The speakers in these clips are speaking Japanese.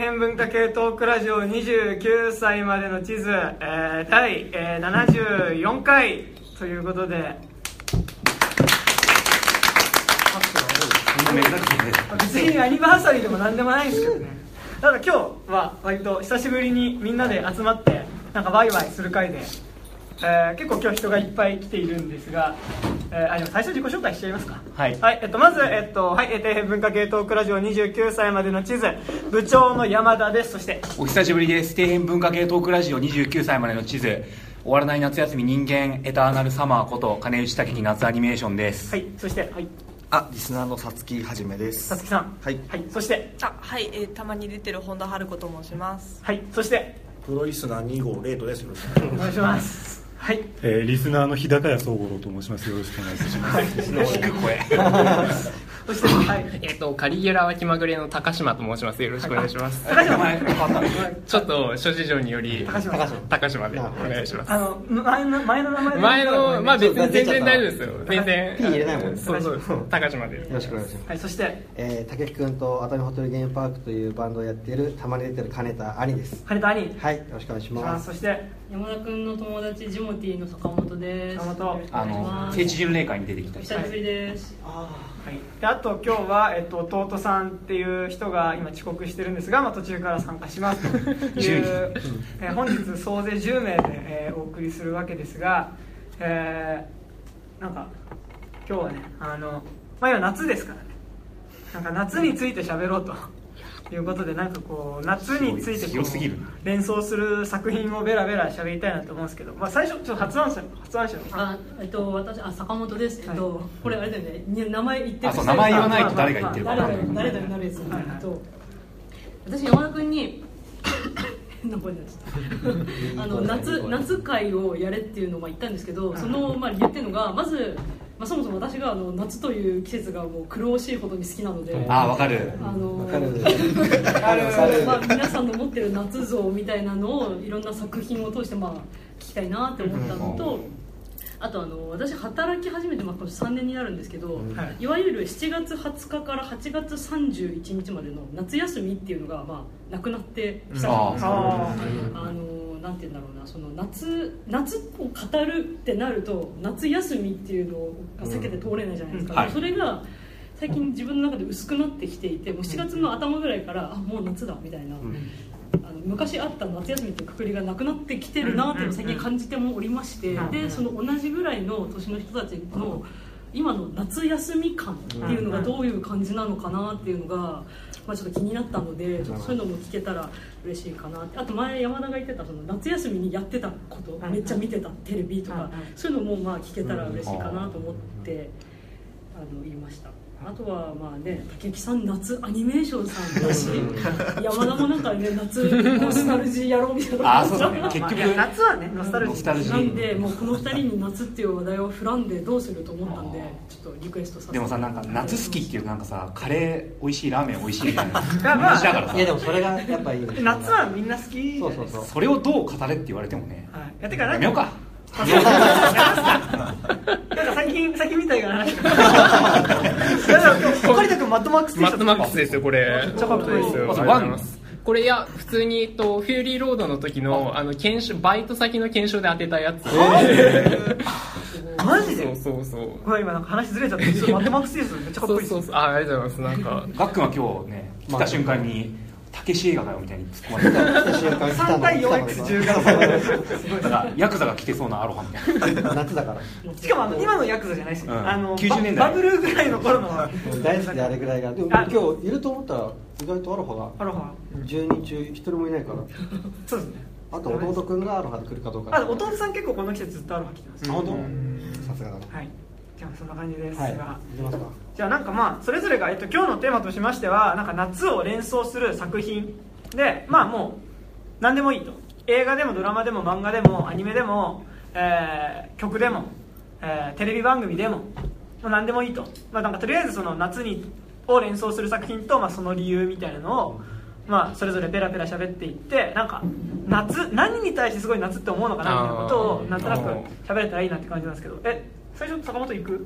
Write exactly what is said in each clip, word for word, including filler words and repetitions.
辺文化系トークラジオにじゅうきゅうさいまでの地図、えー、第、えー、ななじゅうよんかいということで、別にアニバーサリーでも何でもないんですけどね。ただ今日は割と久しぶりにみんなで集まってなんかワイワイする会で、えー、結構今日人がいっぱい来ているんですが、えー、あでも最初自己紹介しちゃいますか。 はい、 はい、えっと、まず、えっとはい、底辺文化系トークラジオにじゅうきゅうさいまでの地図部長の山田です。そしてお久しぶりです。底辺文化系トークラジオにじゅうきゅうさいまでの地図終わらない夏休み人間エターナルサマーこと金内武樹夏アニメーションです。 はい、そしてはいあ、リスナーのさつきはじめです。 さつきさん、 はい、 はい、そしてあ、はい、えー、たまに出てる本田春子と申します。 はい、そしてプロリスナーに号レートです。よろしくお願いします。はい、 えー、リスナーの日高屋総五郎と申します。よろしくお願いいたします。 低く声そして、はい、 えっとカリギュラは気まぐれの高島と申します。よろしくお願いします。 高島ちょっと諸事情により高島高島でお願いします。 あの前の前の名前前のまあ別に全然大丈夫ですよ。全然 P 入れないもんね。 そうそう高島でよろしくお願いします。 はい、そして、 えー、武樹くんと熱海ホテルゲームパークというバンドをやっているたまに出てる金田兄です。 金田兄、 はい、よろしくお願いします。 そして山田くんの友達ジモティーの坂本です。 坂本、 あの聖地巡礼会に出てきた久しぶりです。 あ、はい、であと今日は、えっと、弟さんっていう人が今遅刻してるんですが、まあ、途中から参加しますという、えー、本日総勢じゅうめいで、えー、お送りするわけですが、えー、なんか今日はね、あの、まあ、今夏ですからね、なんか夏について喋ろうということで、なんかこう夏についてこう連想する作品をベラベラ喋りたいなと思うんですけど、まあ、最初ちょっと発案者発案者あ、えっと、私あ坂本です。えっと、はい、これあれだよね、名前言ってあ、そう、名前言わないと誰が言ってるか分からない。 誰だになるやつなんだけど、私山田君に変な声になっちゃったあの夏夏会をやれっていうのをまあ言ったんですけど、そのまあ理由っていうのがまず、まあ、そもそも私があの夏という季節がもう苦労しいほどに好きなので、 あ、分かる、 あの分かるまあ、皆さんの持ってる夏像みたいなのをいろんな作品を通してまあ聞きたいなって思ったのと、あとあの私働き始めてまあさんねんになるんですけど、はい、いわゆるしちがつはつかからはちがつさんじゅういちにちまでの夏休みっていうのがまあなくなってきたんですよ。あのなんて言うんだろうな、その夏夏を語るってなると夏休みっていうのが避けて通れないじゃないですか、うんはい、それが最近自分の中で薄くなってきていて、もうしちがつの頭ぐらいからあもう夏だみたいな、うん、あの昔あった夏休みっていうくくりがなくなってきてるなっていうのを最近感じてもおりまして、でその同じぐらいの年の人たちの今の夏休み感っていうのがどういう感じなのかなっていうのが、まあ、ちょっと気になったので、ちょっとそういうのも聞けたら嬉しいかな。あと前山田が言ってたその夏休みにやってたことめっちゃ見てたテレビとか、そういうのもまあ聞けたら嬉しいかなと思ってあの言いました。あとはまあね、武木さん夏アニメーションさんだし、山田もなんかね夏ノスタルジーやろうみたいな。 あ、そうだね。結局夏はねノスタルジーなんで、もうこのふたりに夏っていう話題を振らんでどうすると思ったんで、ちょっとリクエストさせて。 でもさ、なんか夏好きっていうなんかさ、カレー美味しい、ラーメン美味しいみたいな同じだからさ。 いやでもそれがやっぱいい。 夏はみんな好きじゃないですか。 そうそうそう。 それをどう語れって言われてもね。 はい。やってからやめようか。 なんか最近最近みたいな話。コカリタ君マッドマックスマッドマックスですよこれ。 めっちゃかっこいいですよ。 これいや普通にとフューリーロードの時のあの検証バイト先の検証で当てたやつ。 マジで？ そうそうそう。 これ今なんか話ずれちゃってマッドマックスですよ。めっちゃかっこいいです。 そうそうそう。あ、ありがとうございます。なんかガックンは今日ね来た瞬間に。たけし映画だよみたいに突っ込まれてさん対 よんエックスじゅう がだからヤクザが来てそうなアロハみたいな夏だからしかもあの今のヤクザじゃないですよ、うん、あのきゅうじゅうねんだいバブルぐらいの頃の大好きであれぐらいがでも今日いると思ったら意外とアロハがアロハじゅうにん中ひとりもいないからそうですね。 あと弟くんがアロハで来るかどうか。 あ弟さん結構この季節ずっとアロハ着てます。 あ、本当？さすがだね。 はい。じゃあそんな感じですが、 はい、 じゃあなんかまあそれぞれが、えっと、今日のテーマとしましてはなんか夏を連想する作品で、まあもう何でもいいと、映画でもドラマでも漫画でもアニメでも、えー、曲でも、えー、テレビ番組でも、まあ、何でもいいと、まあ、なんかとりあえずその夏にを連想する作品と、まあ、その理由みたいなのを、まあ、それぞれペラペラ喋っていって、なんか夏何に対してすごい夏って思うのかなみたいなことをなんとなく喋れたらいいなって感じなんですけど、え最初坂本行く？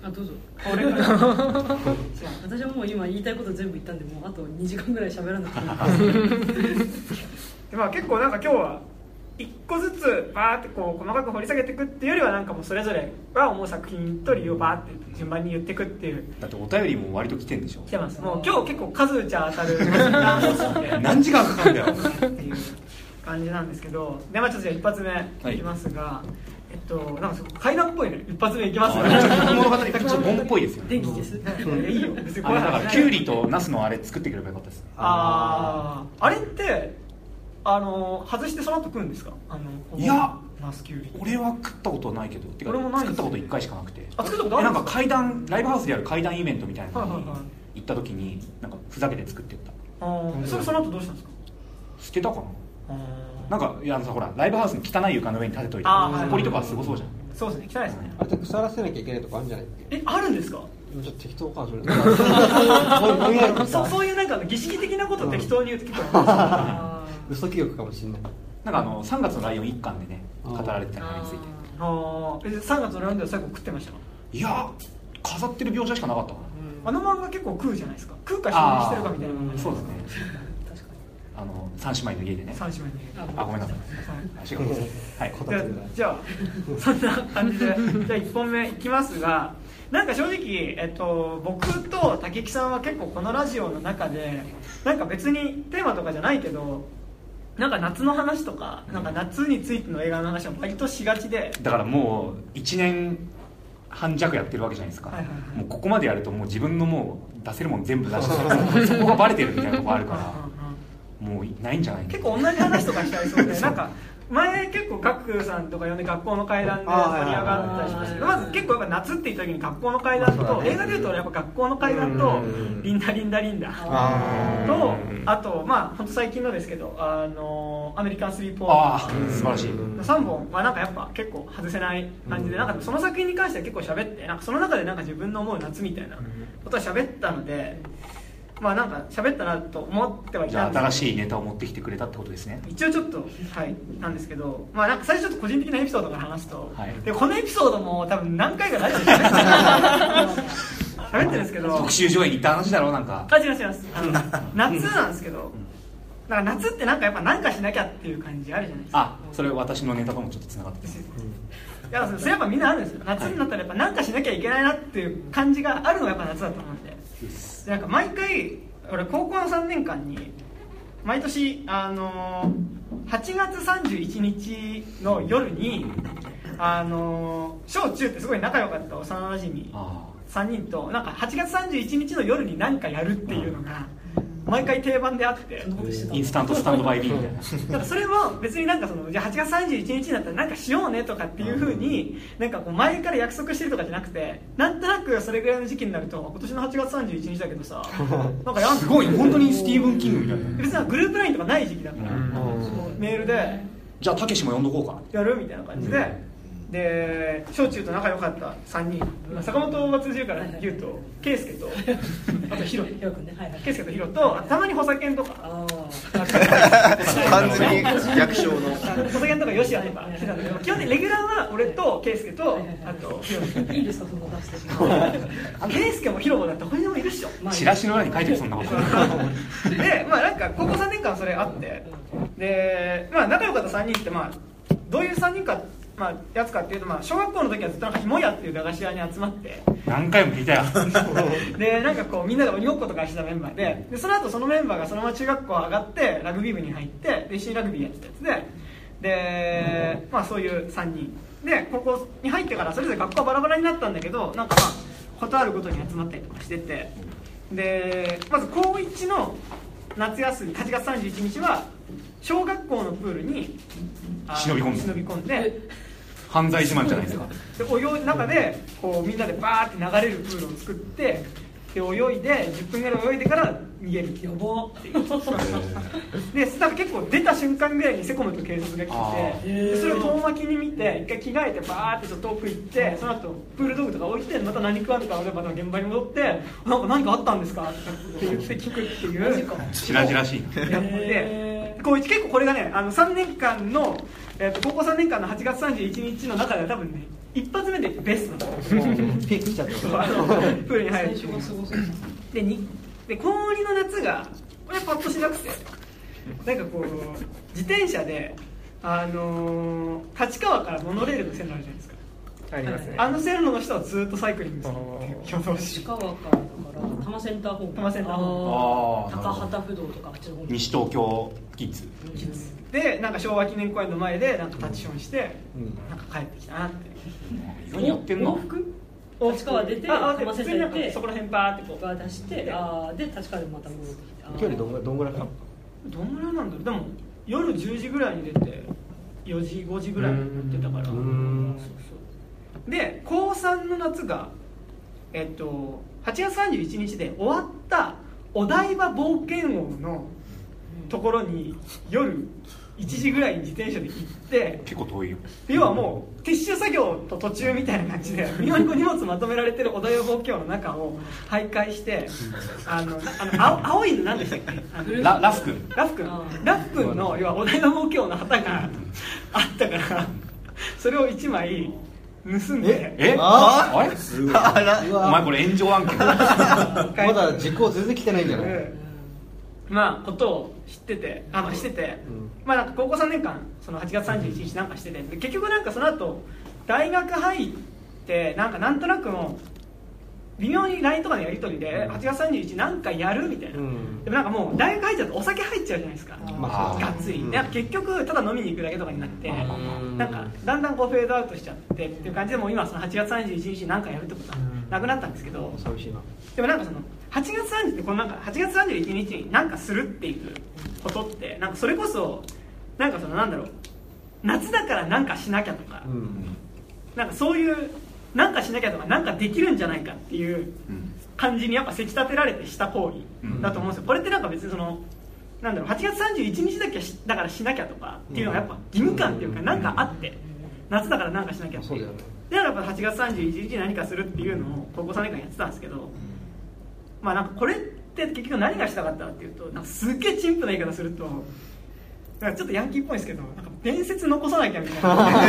あ、どうぞ。 俺から私はもう今言いたいこと全部言ったんで、もうあとにじかんぐらい喋らなくていいで、まあ、結構なんか今日はいっこずつバーってこう細かく掘り下げていくっていうよりは、なんかもうそれぞれが思う作品と理由をバーって順番に言っていくっていう。 だってお便りも割と来てんでしょ。 来てます。もう今日結構数打ちゃ当たる時間で何時間かかるんだよっていう感じなんですけど、で、まあ、ちょっとじゃあ一発目いきますが、はい、えっと、なんか階段っぽいね、一発目いきますね。 ちょっと物語ちょっとボンっぽいですよね。 電気です。 いいよ、別にこあれだれからキュウリとナスのあれ作ってくればよかったです。 ああ、あれってあの外してその後食うんですか？あのいや、 ナスキュウリ。 俺は食ったことないけど、てか俺もないです。 作ったこといっかいしかなくて。 あ、作ったことあるんですか？ なんか階段ライブハウスでやる階段イベントみたいなのにはいはいはい行った時になんかふざけて作ってった。 ああ、それその後どうしたんですか？ 捨てたかな。 あなんかいやさほらライブハウスの汚い床の上に立てといて、埃とかすごそうじゃん。 そうですね、汚いですね。 あれって腐らせなきゃいけないとかあるんじゃないっけ？ え、あるんですか？ 今ちょっと適当かそれ。なんかそうそういうなんか儀式的なことを適当に言うと結構嘘記憶かもしれない。 なんかあのさんがつのライオン一巻でね語られてたのについて。 ああ、さんがつのライオンでは最後食ってましたか？ いや飾ってる描写しかなかったかな。 あの漫画結構食うじゃないですか。食うか消費してるかみたいな感じ。 そうですね。あの三姉妹の家でね。 三姉妹の家。あ、ごめんなさい。違う。はい。 じゃあそんな感じでじゃあいっぽんめいきますが、なんか正直、えっと、僕と竹木さんは結構このラジオの中でなんか別にテーマとかじゃないけど、なんか夏の話とか、なんか夏についての映画の話を割としがちで、 だからもういちねんはん弱やってるわけじゃないですか、 はいはいはい、 もうここまでやるともう自分のもう出せるもん全部出してそこがバレてるみたいなとこあるからもうないんじゃない結構同じ話とかしちゃいそうでなんか前結構ガクさんとか呼んで学校の怪談で盛り上がったりしましたけど、まず結構やっぱ夏って言った時に学校の怪談と、映画でいうとやっぱ学校の怪談とリンダリンダリンダと、あとまあ本当最近のですけど、あのアメリカンスリーポーン素晴らしいさんぼんはなんかやっぱ結構外せない感じで、なんかその作品に関しては結構喋って、なんかその中でなんか自分の思う夏みたいなことは喋ったので、まあなんか喋ったなと思ってはいたんですけど、 じゃあ新しいネタを持ってきてくれたってことですね。 一応ちょっとはいなんですけど、まあなんか最初ちょっと個人的なエピソードから話すと、 はい、 でこのエピソードも多分何回かラジオで喋ってるんですけど、 特集上映に行った話だろうなんか。 あ、違います違います。あの夏なんですけど、だから夏ってなんかやっぱ何かしなきゃっていう感じあるじゃないですか。 あ、それ私のネタともちょっとつながってます。 いやそれやっぱみんなあるんですよ。夏になったらやっぱ何かしなきゃいけないなっていう感じがあるのがやっぱ夏だと思うんで、でなんか毎回俺高校のさんねんかんに毎年あのはちがつさんじゅういちにちの夜にあの小中ってすごい仲良かった幼なじみさんにんとなんかはちがつさんじゅういちにちの夜に何かやるっていうのが毎回定番であって、 インスタントスタンドバイビーみたいな。 だからそれも別になんかそのじゃあはちがつさんじゅういちにちになったらなんかしようねとかっていう風になんかこう前から約束してるとかじゃなくて、なんとなくそれぐらいの時期になると今年のはちがつさんじゅういちにちだけどさなんかやんすごい本当にスティーブン・キングみたいな。 別にグループラインとかない時期だから、メールでじゃあたけしも呼んどこうかやるみたいな感じで。で小中と仲良かったさんにん、坂本が通じるから言うと圭介とあとヒロ圭介とヒロとたまに補佐犬とか完全に略称の補佐犬とかヨシアとかしてたんだけど、基本的にレギュラーは俺と圭介とあとヒロいいですかその出して圭介もヒロもだって他にもいるっしょ。 チラシの裏に書いてるそんなことでまあなんか高校さんねんかんそれあって、でまあ仲良かったさんにんってまあどういうさんにんかまあ、やつかっていうと、まあ、小学校の時はずっとなんかひもやっていう駄菓子屋に集まって何回も聞いたよでなんかこうみんなで鬼ごっことかしてたメンバーで、でその後そのメンバーがそのまま中学校上がってラグビー部に入ってで一緒にラグビーやってたやつで、で、まあ、そういうさんにんで高校に入ってからそれぞれ学校はバラバラになったんだけど、なんかまあことあるごとに集まったりとかしてて、でまず高いちの夏休みはちがつさんじゅういちにちは小学校のプールに忍び込んで忍び込んで犯罪自慢じゃないですか。 で泳いの中でこうみんなでバーって流れるプールを作ってで泳いでじゅっぷんぐらい泳いでから逃げる。やばっていうでなんか結構出た瞬間ぐらいにセコムと警察が来て、でそれを遠巻きに見て一回着替えてバーってちょっと遠く行って、その後プール道具とか置いてまた何食わぬかでまた現場に戻ってなんか何かあったんですかって言って聞くっていう白々しいやってこう結構これがねあのさんねんかんの、えー、と高校さんねんかんのはちがつさんじゅういちにちの中では多分ね一発目でベストなのピークしちゃったあのプールに入る最初がすごそうでにで氷の夏が俺パッとしなくてなんかこう自転車で、あのー、立川からモノレールの線路あるじゃないですか。 ありますね。 あの線路の人はずっとサイクリングする挙動し市川からだから多摩センター方面多摩センター方あー高畑不動とかあっちの方面西東京キッズキッズでなんか昭和記念公園の前でなんかタッチションして、 うんなんか帰ってきたなって意外にやってんな往復立川出てああ多摩センター行ってそこら辺バーってこうバー出してあーで立川でまた戻ってきてあー距離どんぐらいどんぐらいかなどんぐらいなんだろう。でも夜じゅうじぐらいに出てよじごじぐらいに乗ってたからそうそうでこうさんの夏がえっとはちがつさんじゅういちにちで終わったお台場冒険王のところに夜いちじぐらいに自転車で行って結構遠いよ。 要はもう撤収作業と途中みたいな感じで微妙にこう荷物まとめられてるお台場冒険王の中を徘徊してあのあの青青いの何でしたっけあのララフ君ラフ君ラフ君の要はお台場冒険王の旗があったからそれをいちまい盗んでえああれお前これ炎上案件まだ実行全然来てないんじゃない、 うんまあことを知っててあ、まあ、してて、 うんまあなんか高校さんねんかんそのはちがつさんじゅういちにちなんかしててで結局なんかその後大学入ってなんかなんとなくもう微妙に ライン とかのやり取りではちがつさんじゅういちにちなんかやるみたいな、 うん、 でもなんかもう大学入っちゃうとお酒入っちゃうじゃないですか、 まあがっつり、 うんでなんか結局ただ飲みに行くだけとかになってなんかだんだんこうフェードアウトしちゃってっていう感じでもう今そのはちがつさんじゅういちにちになんかやるってことはなくなったんですけど、 寂しいな。 でもなんかそのはちがつさんじゅうこのなんかはちがつさんじゅういちにちに何かするっていうことってなんかそれこそなんかそのなんだろう夏だからなんかしなきゃとか、 うん、 なんかそういうなんかしなきゃとかなんかできるんじゃないかっていう感じにやっぱせき立てられてした行為だと思うんですよ。これってなんか別にそのなんだろうはちがつさんじゅういちにちだけしだからしなきゃとかっていうのはやっぱ義務感っていうかなんかあって夏だからなんかしなきゃっていう。 そうだよね。 でやっぱはちがつさんじゅういちにちに何かするっていうのを高校さんねんかんやってたんですけど、まあなんかこれって結局何がしたかったかっていうとなんかすっげえ陳腐な言い方するとなんかちょっとヤンキーっぽいんですけどなんか伝説残さなきゃみたいな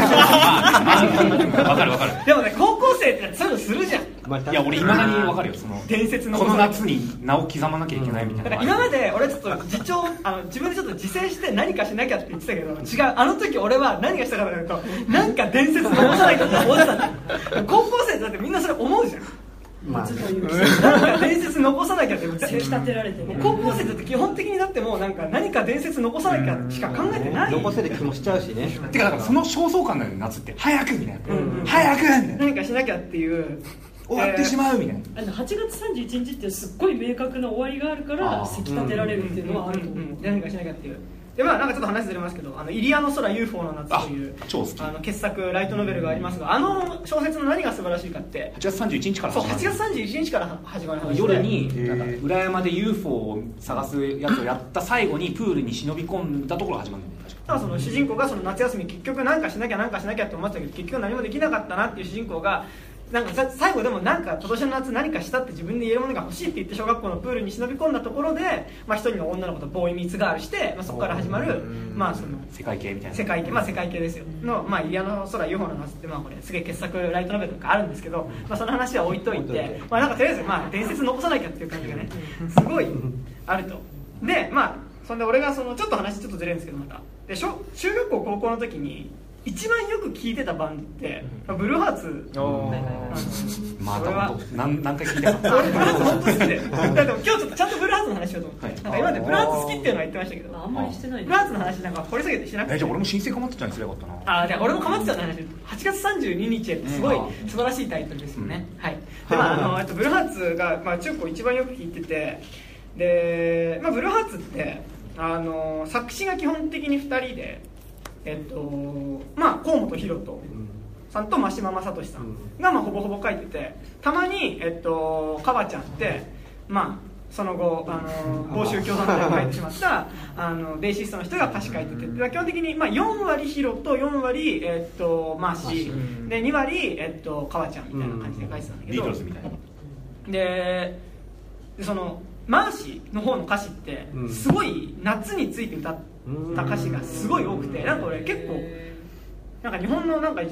わかるわかる。 でもね高校生ってそういうのするじゃん。 まあ、 いや俺いまだにわかるよその伝説のこの夏に名を刻まなきゃいけないみたいな、 だから今まで俺ちょっと自重あの自分でちょっと自制して何かしなきゃって言ってたけど違うあの時俺は何がしたかというとなんか伝説残さなきゃって思ってたんだよ高校生だってみんなそれ思うじゃんまあ、 なんか伝説残さなきゃってせき立てられてね高校生だって基本的になってもなんか何か伝説残さなきゃしか考えてない残せる気もしちゃうしね。 てかだからその焦燥感だよね夏って早くみたいな、 うんうん早くみたいな何かしなきゃっていう終わってしまうみたいな、 あのはちがつさんじゅういちにちってすっごい明確な終わりがあるからあーせき立てられるっていうのはあると思う、 うんうんうん何かしなきゃっていうでまあなんかちょっと話ずれますけどあのイリアの空 ユーフォー の夏というあ超好きあの傑作ライトノベルがありますがあの小説の何が素晴らしいかってはちがつさんじゅういちにちからそう始まるはちがつさんじゅういちにちから始まる話で夜にへーなんか裏山で ユーフォー を探すやつをやった最後にプールに忍び込んだところが始まるんだよ確かだからその主人公がその夏休み結局何かしなきゃ何かしなきゃって思ってたけど結局何もできなかったなっていう主人公がなんかさ最後でもなんか今年の夏何かしたって自分で言えるものが欲しいって言って小学校のプールに忍び込んだところで、まあ、一人の女の子とボーイミーツガールして、まあ、そこから始まる、まあ、その世界系みたいな世界系、まあ、世界系ですよの、まあ、イリアの空 ユーフォー の夏って、まあ、これすげえ傑作ライトノベルとかあるんですけど、まあ、その話は置いといて、まあ、なんかとりあえず、まあ、伝説残さなきゃっていう感じがねすごいあるとでまあそんで俺がそのちょっと話ちょっとずれるんですけどまたで小中学校高校の時に一番よく聴いてたバンドって、まあ、ブルーハーツま俺はた何何回聞いたか俺ブルーハーツ本当好きでだって今日ちょっとちゃんとブルーハーツの話しようと思って、 はいなんか今までブルーハーツ好きっていうのは言ってましたけどあんまりしてないブルーハーツの話なんか掘り下げてしなくてえじゃあ俺も新生かまってちゃんにすればよかったなあじゃあ俺もかまってたの話はちがつさんじゅうににちへってすごいうん素晴らしいタイトルですよね、はいで、まあ、あのえっとブルーハーツが、まあ、中高一番よく聴いててで、まあ、ブルーハーツってあの作詞が基本的にふたりでえっとまあ河本大翔さんと真島正俊さんが、まあ、ほぼほぼ書いててたまに、えっと、カバちゃんってまあその後あの欧州共産党に入ってしまったあのベーシストの人が歌詞書いててで基本的に、まあ、よんわりヒロとよんわり、えっと、マーシーでにわり、えっと、カバちゃんみたいな感じで書いてたんだけビーどトルズみたいなででそのマーシーの方の歌詞ってうんすごい夏について歌った歌詞がすごい多くてなんか俺結構なんか日本のなんか一応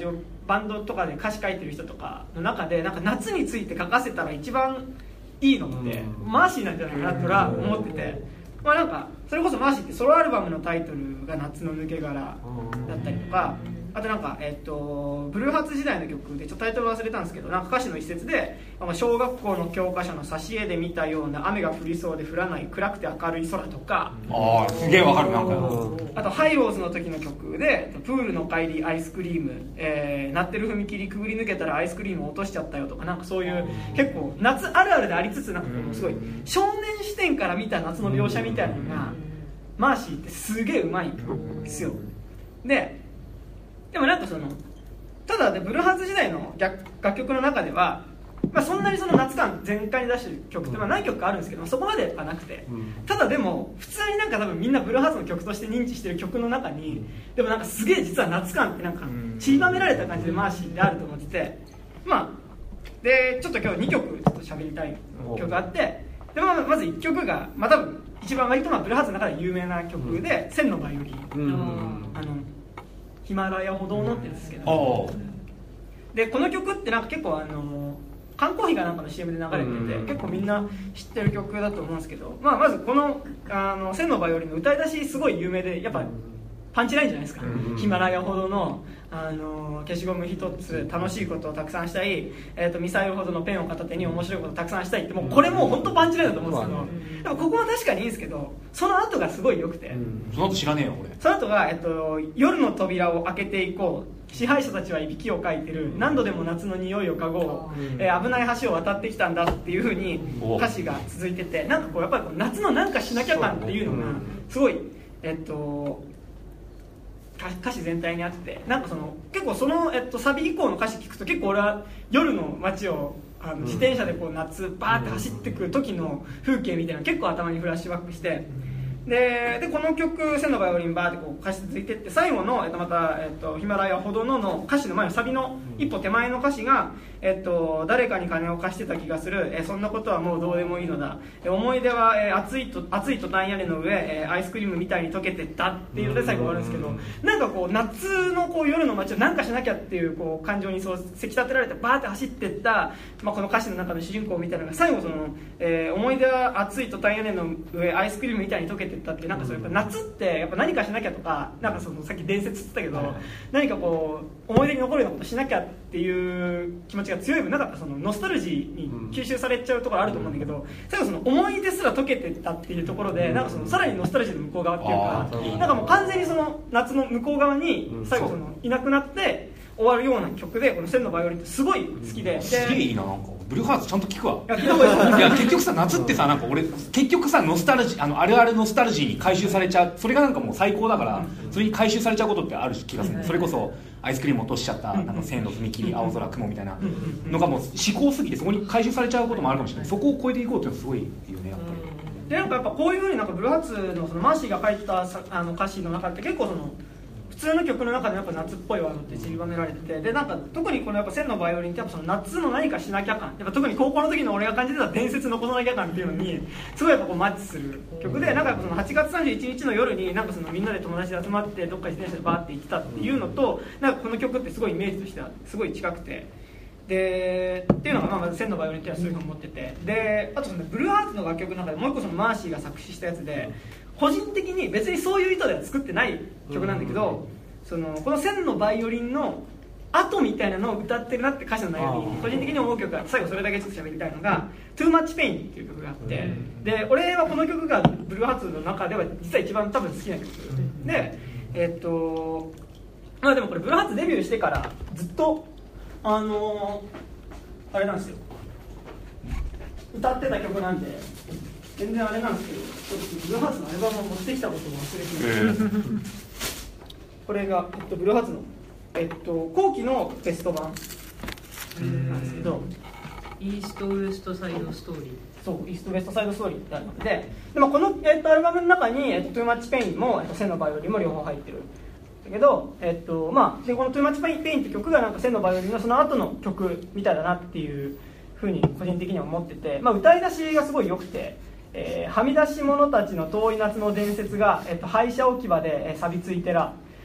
バンドとかで歌詞書いてる人とかの中でなんか夏について書かせたら一番いいのってマーシーなんじゃないかなとは思ってて、まあ、なんかそれこそマーシーってソロアルバムのタイトルが夏の抜け殻だったりとか、あとなんか、えっと、ブルーハーツ時代の曲でちょっとタイトル忘れたんですけど、なんか歌詞の一節で小学校の教科書の挿絵で見たような雨が降りそうで降らない暗くて明るい空とか、 ああすげえわかる。なんかあとハイローズの時の曲でプールの帰りアイスクリーム、えー、鳴ってる踏切くぐり抜けたらアイスクリーム落としちゃったよとか、なんかそういう結構夏あるあるでありつつ、なんかすごい少年視点から見た夏の描写みたいなのがマーシーってすげえうまいんですよ。ででもなんかそのただでブルーハーツ時代の楽曲の中では、まあ、そんなにその夏感全開に出してる曲ってまあ何曲かあるんですけど、そこまではなくて、ただでも普通になんか多分みんなブルーハーツの曲として認知してる曲の中にでもなんかすげえ実は夏感ってなんか散りばめられた感じでマーシーってあると思ってて、まあでちょっと今日にきょくちょっと喋りたい曲があって、でまあまずいっきょくがまあ多分一番割とまあブルーハーツの中で有名な曲で「千のバイオリン」あのヒマラヤ歩道のってやつですけど、でこの曲ってなんか結構あの缶コーヒーがなんかの シーエム で流れてて結構みんな知ってる曲だと思うんですけど、まあ、まずこのあの千のバイオリンの歌い出しすごい有名でやっぱパンチラインじゃないですか。ヒマラヤほどのあの消しゴム一つ楽しいことをたくさんしたい、えー、とミサイルほどのペンを片手に面白いことをたくさんしたいって、もうこれもう本当パンチラインだと思うんですけど、でもここは確かにいいんですけどその後がすごい良くて、 その後知らねえよ俺。 その後が、えっと、夜の扉を開けていこう、支配者たちはいびきをかいてる、何度でも夏の匂いを嗅ごう、えー、危ない橋を渡ってきたんだっていう風に歌詞が続いてて、なんかこうやっぱり夏のなんかしなきゃ感っていうのがすごい、えっと歌詞全体にあって、なんかその結構その、えっと、サビ以降の歌詞聞くと結構俺は夜の街をあの自転車でこう夏バーって走ってくる時の風景みたいなの結構頭にフラッシュバックして、ででこの曲「千のバイオリン」バーってこう歌詞続いてって最後の、えっと、また、えっと「ヒマラヤほどの」の歌詞の前のサビの一歩手前の歌詞が「えっと、誰かに金を貸してた気がする、えそんなことはもうどうでもいいのだ、え思い出は、え暑いと暑いトタン屋根の上、えアイスクリームみたいに溶けてった」っていうので最後終わるんですけど、なんかこう夏のこう夜の街をなんかしなきゃっていうこう感情にそうせき立てられてバーって走ってった、まあ、この歌詞の中の主人公みたいなのが最後その、えー、思い出は暑いトタン屋根の上アイスクリームみたいに溶けてったって、なんかそうやっぱ夏ってやっぱ何かしなきゃとか、なんかそのさっき伝説って言ったけど、何かこう思い出に残るようなことしなきゃっていう気持ちが強い分、なんかそのノスタルジーに吸収されちゃうところあると思うんだけど、最後その思い出すら溶けてったっていうところで、なんかそのさらにノスタルジーの向こう側っていうか、なんかもう完全にその夏の向こう側に最後そのいなくなって終わるような曲で、この「千のバイオリン」ってすごい好きで、 すげえいいな。なんかブルーハーツちゃんと聞くわ。 いや聞いた方がいいです。 いや結局さ夏ってさ、なんか俺結局さノスタルジー、あのあるあるノスタルジーに回収されちゃう、それがなんかもう最高だから、それに回収されちゃうことってある気がする。それこそアイスクリーム落としちゃった、なんか線路踏切青空雲みたいなのがもう思考すぎてそこに回収されちゃうこともあるかもしれない。そこを超えていこうっていうのはすごいいいよねやっぱり。 でなんかやっぱこういうふうになんかブルーハーツのそのマーシーが書いたさあの歌詞の中って結構その普通の曲の中でやっぱ夏っぽいワードって散りばめられてて、でなんか特にこのやっぱ千のバイオリンってやっぱその夏の何かしなきゃ感、やっぱ特に高校の時の俺が感じてた伝説残さなきゃ感っていうのにすごいやっぱこうマッチする曲で、なんかやっぱそのはちがつさんじゅういちにちの夜になんかそのみんなで友達で集まってどっか自転車でバーって行ってたっていうのと、なんかこの曲ってすごいイメージとしてはすごい近くて、でっていうのがまあまず千のバイオリンっていうのはそういうふうに思ってて、であとそのブルーハーツの楽曲の中でもう一個そのマーシーが作詞したやつで、個人的に別にそういう意図では作ってない曲なんだけど、そのこの千のバイオリンの後みたいなのを歌ってるなって歌詞の内容に個人的に思う曲が、最後それだけちょっと喋りたいのが「Too Much Pain」っていう曲があって、で俺はこの曲がブルーハーツの中では実は一番多分好きな曲で、えっとまあでもこれブルーハーツデビューしてからずっとあのー、あれなんですよ、歌ってた曲なんで全然あれなんですけど、ちょっとブルーハーツのアルバムを持ってきたことを忘れていて、えーこれが、えっと、ブルーハーツの、えっと、後期のベスト版なんですけど、 イーストウエストサイドストーリー、 そうイーストウエストサイドストーリーってあるので、でもこの、えっと、アルバムの中に、えっと、Too Much Pain も、えっと、千のバイオリンも両方入ってるんだけど、えっとまあ、でこの Too Much Pain って曲がなんか千のバイオリンのその後の曲みたいだなっていうふうに個人的には思ってて、まあ、歌い出しがすごい良くて、えー、はみ出し者たちの遠い夏の伝説が、えっと、廃車置き場で、えー、錆びついてら、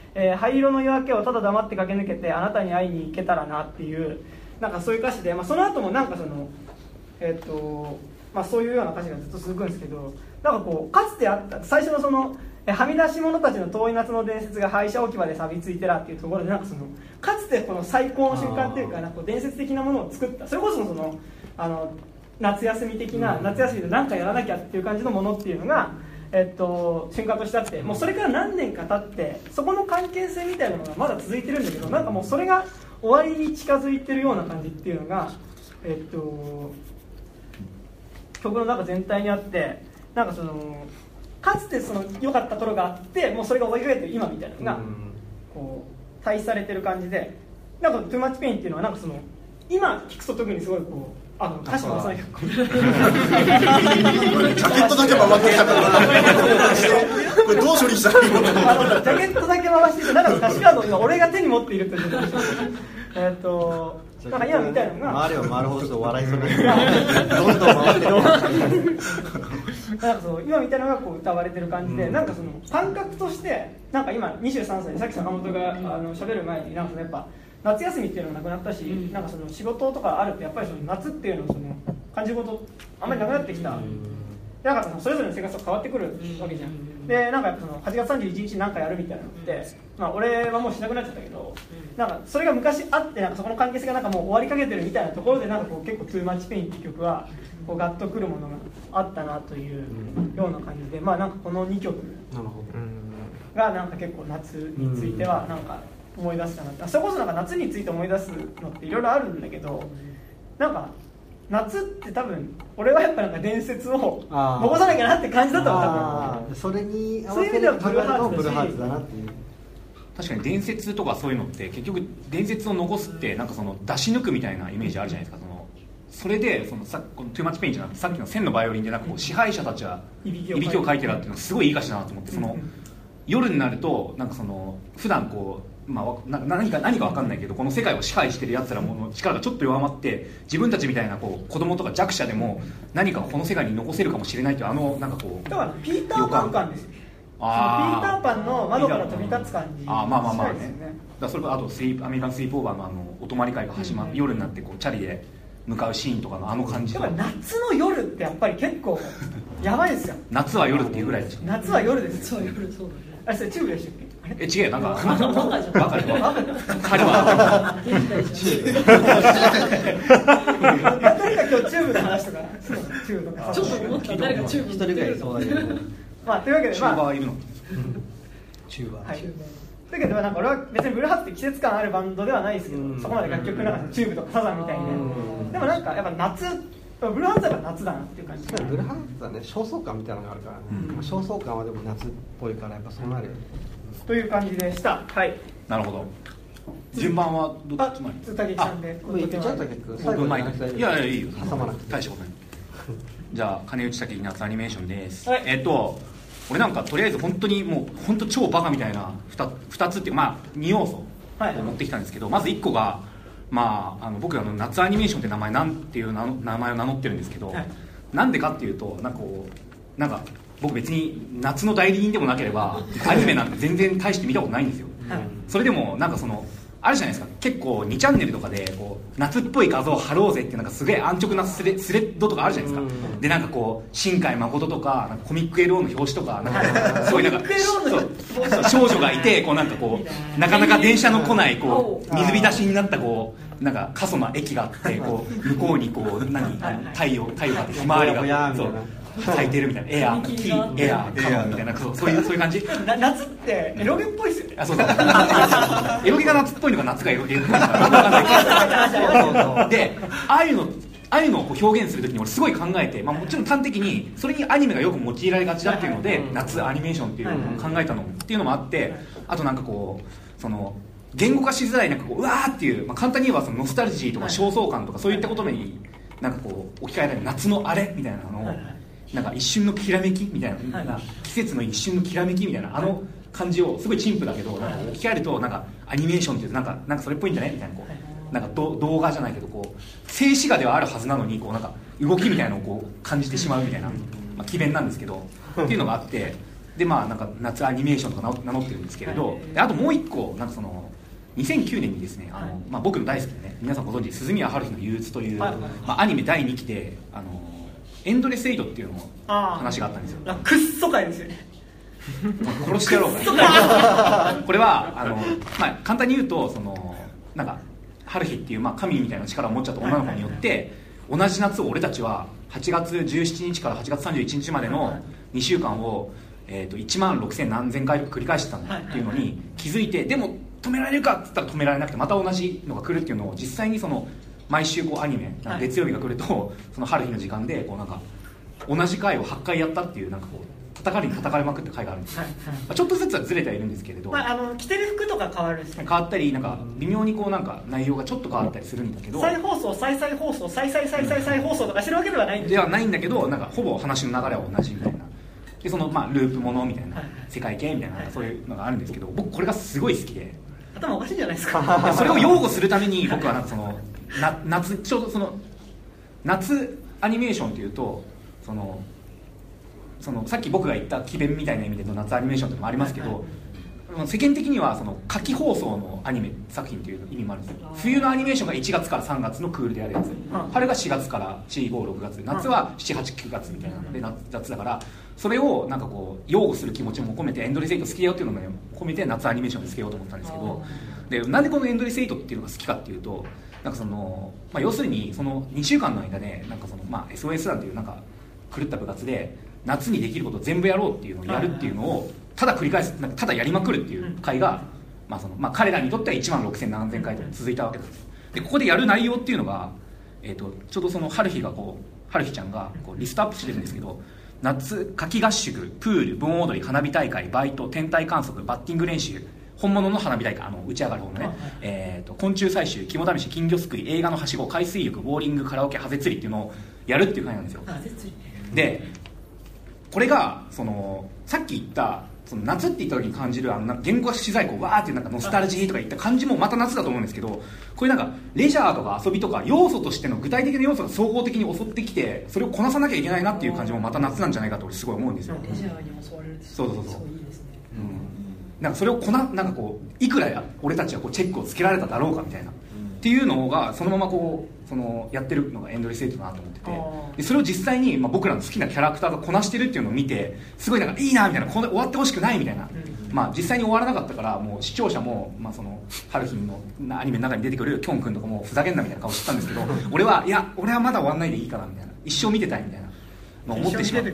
えー、灰色の夜明けをただ黙って駆け抜けてあなたに会いに行けたらなっていうなんかそういう歌詞で、まあ、その後もなんかその、えーとまあ、そういうような歌詞がずっと続くんですけど、なんかこうかつてあった最初のそのはみ出し者たちの遠い夏の伝説が廃車置き場で錆びついてらっていうところで、なんかそのかつてこの最高の瞬間っていうかなんか伝説的なものを作った、それこそそのあの夏休み的な、夏休みで何かやらなきゃっていう感じのものっていうのが、えっと、瞬間としてあって、もうそれから何年か経ってそこの関係性みたいなのがまだ続いてるんだけど、なんかもうそれが終わりに近づいてるような感じっていうのが、えっと、曲の中全体にあって、なんかそのかつてその良かった頃があってもうそれが終わりかけてる今みたいなのがこう対比されてる感じで、なんか「Too Much Pain」っていうのはなんかその今聞くと特にすごいこうあの歌詞の幼い曲ジャケットだけ回ってきたからこれどう処理したらいいの？ ジャケットだけ回してて、なんか歌詞カードを今俺が手に持っているというえっとなんか今みたいなのが回れば回るほど笑いそうなどんどん回ってるなんかそう今みたいなのがこう歌われてる感じで、うん、なんかその感覚としてなんか今にじゅうさんさいでさっき坂本が、うん、あの喋る前になんかそのやっぱ夏休みっていうのがなくなったし、うん、なんかその仕事とかあるとやっぱりその夏っていうのをその感じることあんまりなくなってきた、うん、だからそれぞれの生活が変わってくるわけじゃん、うん、でなんかやっぱそのはちがつさんじゅういちにちに何かやるみたいなのって、まあ、俺はもうしなくなっちゃったけど、うん、なんかそれが昔あってなんかそこの関係性がなんかもう終わりかけてるみたいなところでなんかこう結構「Too Much Pain」っていう曲はこうガッとくるものがあったなというような感じで、まあなんかこのにきょくがなんか結構夏についてはなんか思い出したなって、それこそなんか夏について思い出すのっていろいろあるんだけど、なんか夏って多分俺はやっぱなんか伝説を残さなきゃなって感じだったの多分。 それに合わせるブルーハーツだなっていう。 確かに伝説とかそういうのって結局伝説を残すってなんかその出し抜くみたいなイメージあるじゃないですか。そのそれでそのさこのトゥーマッチペインじゃなくてさっきの千のバイオリンでなんかこう支配者たちはいびきをかいてるっていうのがすごいいい歌詞だなと思って、その夜になるとなんかその普段こうまあ、な何か何か分かんないけどこの世界を支配してるやつらの力がちょっと弱まって自分たちみたいなこう子供とか弱者でも何かこの世界に残せるかもしれないというあのなんかこうだからピーターパン感ですよ。あピーターパンの窓から飛び立つ感じ、 あまあまあまあね。だそれからあとスリーアメリカンスリープオーバーのあのお泊まり会が始まって、うん、夜になってこうチャリで向かうシーンとかのあの感じとか夏の夜ってやっぱり結構やばいですよ。 夏は夜っていうぐらいでしょ。 夏は夜ですよ。 そう夜そうだね。 あれそれチューブでしたっけ？ え違うよなんかバカじゃんバカじゃん彼は誰か今日チューブの話とかチューブとかちょっと思った誰かチューブ一人ぐらいそうだけどまあというわけでチューバーいるのチューバーはいだけどなんか俺は別にブルーハーツって季節感あるバンドではないですけど、そこまで楽曲の中でチューブとかサザンみたいにね、でもなんかやっぱ夏ブルーハーツはやっぱ夏だなっていう感じ。 ブルーハーツはね焦燥感みたいなのがあるからね、うん、焦燥感はでも夏っぽいからやっぱそうなるよね、 うん、という感じでした。はい。 なるほど。順番はどっちまで？ 竹木さんで。 これ言っちゃった結構最後にいやいやいいよ。 挟まなくて大したことない。じゃあ金内竹木夏アニメーションです。はい、えっと俺なんかとりあえず本当にもう本当超バカみたいな 2, 2つっていうまあに要素を持ってきたんですけど、はい、まずいっこがまああの僕あの夏アニメーションって名前なんていう名前を名乗ってるんですけど、はい、なんでかっていうとなんかこうなんか僕別に夏の代理人でもなければアニメなんて全然大して見たことないんですよ、はい、それでもなんかそのあるじゃないですか、結構にチャンネルとかでこう夏っぽい画像を貼ろうぜってなんかすげえ安直なスレ、スレッドとかあるじゃないですか。でなんかこう新海誠とか、なんかコミックエローの表紙とかなんかすごいなんか少女がいてこうなんかこうなかなか電車の来ないこう水浸しになったこうなんか過疎な駅があってこう向こうにこう何太陽太陽があってひまわりがそう咲いてるみたいなエアーキーエアーカモンみたいなそうそういうそういう感じ。 な夏ってエロゲっぽいですよね。 あそうそうエロゲが夏っぽいのか夏がエロゲっぽいのか分かんないけどでああいうのああいうのをこう表現するときに俺すごい考えて、まあ、もちろん端的にそれにアニメがよく用いられがちだっていうので夏アニメーションっていうのを考えたのっていうのもあって、あとなんかこうその言語化しづらいなんかこううわーっていう、まあ、簡単に言えばそのノスタルジーとか焦燥感とかそういったことになんかこう置き換えられる夏のあれみたいなのをなんか一瞬のきらめきみたいな、はい、季節の一瞬のきらめきみたいなあの感じをすごい陳腐だけどなんか置き換えるとなんかアニメーションっていうとなんかなんかそれっぽいんじゃないみたいなこうなんか動画じゃないけどこう静止画ではあるはずなのにこうなんか動きみたいなのをこう感じてしまうみたいな、まあ、詭弁なんですけどっていうのがあってでまあなんか夏アニメーションとか名乗ってるんですけれど、であともう一個なんかそのにせんきゅうねんにですね、あの、まあ、僕の大好きなね、皆さんご存知鈴宮春日の憂鬱という、まあ、アニメだいにきであのエンドレスエイトっていうのも話があったんですよ。 くっそかいですよね。 殺してやろうかこれはあの、まあ、簡単に言うとそのなんか春日っていう、まあ、神みたいな力を持っちゃった女の子によって、同じ夏を俺たちははちがつじゅうしちにちからはちがつさんじゅういちにちまでのにしゅうかんを、えー、といちまんろくせん何千回繰り返してたんだっていうのに気づいて、でも止められるかって言ったら止められなくて、また同じのが来るっていうのを実際にその毎週こうアニメ月曜日が来るとその春日の時間でこうなんか同じ回をはちかいやったっていうなんかこう叩かれに叩かれまくって回があるんですよ、はいはい、まあ、ちょっとずつはずれてはいるんですけれど、 まあ、あの着てる服とか変わるんですね。 変わったりなんか微妙にこうなんか内容がちょっと変わったりするんだけど、 再放送再再放送再再再再再放送とかしてるわけではないんですではないんだけど、なんかほぼ話の流れは同じみたいなで、そのまあループものみたいな、はい、世界系みたいな、そういうのがあるんですけど、僕これがすごい好きで、 頭おかしいんじゃないですかそれを擁護するために僕はなんかそのな夏ちょうどその夏アニメーションというとそのそのさっき僕が言った奇弁みたいな意味での夏アニメーションというのもありますけど、はいはい、世間的にはその夏季放送のアニメ作品という意味もあるんですよ。冬のアニメーションがいちがつからさんがつのクールでやるやつ、うん、春がしがつからよん、ご、ろくがつ、夏はしち、はち、くがつみたいなので夏だから、それをなんかこう擁護する気持ちも込めてエンドレスエイト好きだよっていうのも込めて夏アニメーションでつけようと思ったんですけど、でなんでこのエンドレスエイトっていうのが好きかっていうと、なんかその、まあ、要するにそのにしゅうかんの間でなんかその、まあ、エスオーエス 団というなんか狂った部活で夏にできることを全部やろうっていうのをやるっていうのをただ繰り返す、なんかただやりまくるっていう回が、まあそのまあ、彼らにとってはいちまんろくせん何千回と続いたわけです。でここでやる内容っていうのが、えー、とちょうどその春日がこう春日ちゃんがこうリストアップしてるんですけど、夏夏季合宿、プール、盆踊り、花火大会、バイト、天体観測、バッティング練習、本物の花火大会、あの打ち上がる方のね、えー、と昆虫採集、肝試し、金魚すくい、映画のはしご、海水浴、ボーリング、カラオケ、ハゼ釣りっていうのをやるっていう回なんですよ。でこれがそのさっき言ったその夏って言った時に感じるあのなんか言語資材こうわーっていうなんかノスタルジーとか言った感じもまた夏だと思うんですけど、これなんかレジャーとか遊びとか要素としての具体的な要素が総合的に襲ってきて、それをこなさなきゃいけないなっていう感じもまた夏なんじゃないかと俺すごい思うんですよ。 レジャーにも襲われるってそうそうそうそう、 いいですね。 うん、なんかそれをこななんかこういくらや俺たちはこうチェックをつけられただろうかみたいな、うん、っていうのがそのままこうそのやってるのがエンドレスエイトだなと思ってて、でそれを実際に、まあ、僕らの好きなキャラクターがこなしてるっていうのを見てすごいなんかいいなみたいな、これ終わってほしくないみたいな、うん、まあ実際に終わらなかったからもう視聴者も、まあ、その春日のアニメの中に出てくるキョン君とかもふざけんなみたいな顔してたんですけど俺はいや俺はまだ終わんないでいいかなみたいな、一生見てたいみたいな、まあ、思ってしまう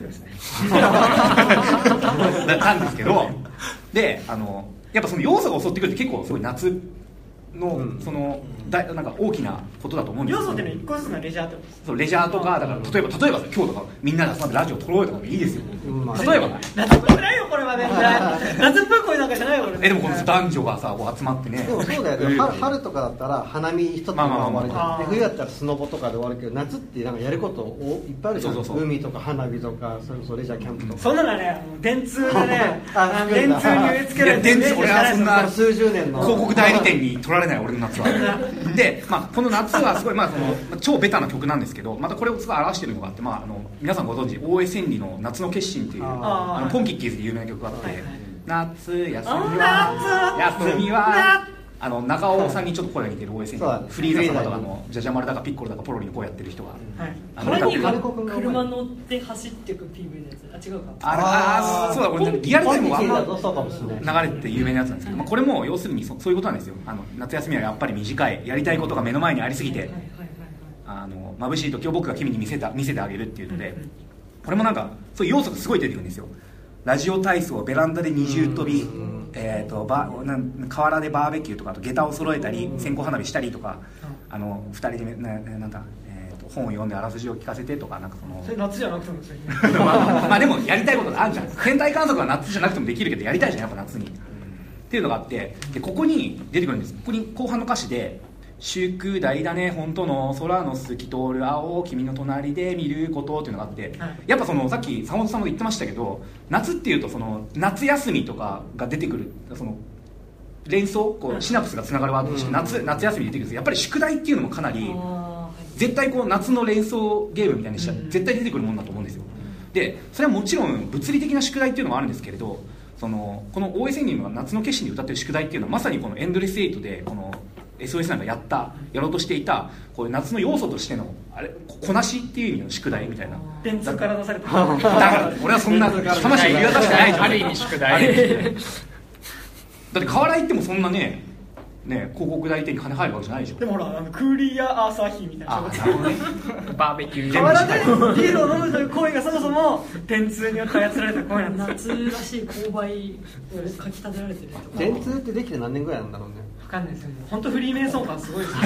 なんですけど、であのやっぱその要素が襲ってくるって結構すごい夏の、うん、そのだなんか大きなことだと思うんですよ。要素っていうのは一個ずつのレジャーってことですか。 そうレジャーとかだから例えば例えば今日とかみんなで集まってラジオ撮ろうよとかでいいですよ、うん、例えば夏っぽくないよこれはね夏っぽい声なんかじゃないよこれ。 えでもこの男女がさこう集まってね、 でもそうだよね、春, 春とかだったら花見一つで終わるじゃん、で冬だったらスノボとかで終わるけど、夏ってなんかやることいっぱいあるじゃん。そうそうそう、海とか花火とかそれこそレジャーキャンプとか、 そんなのね電通でね電通に植え付けられて、 電通俺はそんな数十年の広告代理店に取られない俺の夏はで、まあ、この夏はすごい、まあ、その超ベタな曲なんですけど、またこれをすごい表してるのがあって、まあ、あの皆さんご存知大江千里の夏の決心っていうあのポンキッキーズで有名な曲があって、はいはい、夏休みは休みはあの中尾さんにちょっと声が似てる大江千里、フリーザ様とかのジャジャマルだかピッコロだかポロリの声やってる人が、はい、あのこれに車乗って走っていく ピーブイ のやつ、あ違うか、 ああそうだ、俺リアルタイムはあんま流れて有名なやつなんですけど、まあ、これも要するに そ, そういうことなんですよ。あの夏休みはやっぱり短い、やりたいことが目の前にありすぎて、あの眩しいと今日僕が君に見せた見せてあげるっていうので、これもなんかそういう要素がすごい出てくるんですよ。ラジオ体操、ベランダで二重跳び、えー、とバなん河原でバーベキューとか、あと下駄を揃えたり線香花火したりとか、あのふたりでななんだ、えー、と本を読んであらすじを聞かせてとか、なんかそのそれ夏じゃなくてもですよまあ、まあでもやりたいことがあるじゃん。天体観測は夏じゃなくてもできるけどやりたいじゃんやっぱ夏にっていうのがあって、でここに出てくるんです。ここに後半の歌詞で宿題だね本当の空の透き通る青を君の隣で見ることっていうのがあって、はい、やっぱそのさっき坂本さんも言ってましたけど、夏っていうとその夏休みとかが出てくる、その連想こうシナプスがつながるワードとして 夏, 夏休み出てくるんですけど、やっぱり宿題っていうのもかなり絶対こう夏の連想ゲームみたいにしたら絶対出てくるものだと思うんですよ。 でそれはもちろん物理的な宿題っていうのもあるんですけれど、そのこの大江千人が夏の決心で歌ってる宿題っていうのはまさにこのエンドレスエイトでこの エスオーエス なんかやったやろうとしていたこういう夏の要素としてのあれこなしっていう意味の宿題みたいな。 電通から出された。 だから俺はそんな魂を言い渡してないじゃん。 ある意味宿題。 だって河原行ってもそんなねね広告代理店に金入るわけじゃないでしょ。 でもほらあのクーリーアーサーヒーみたいな。 あなるほどね。 バーベキュー。 河原でビールを飲むという行為がそもそも電通によって操られた行為なんです。 夏らしい勾配をかき立てられてるとか。 電通ってできて何年ぐらいなんだろうね。 分かんないですよね。本当フリーメイソン感すごいですね。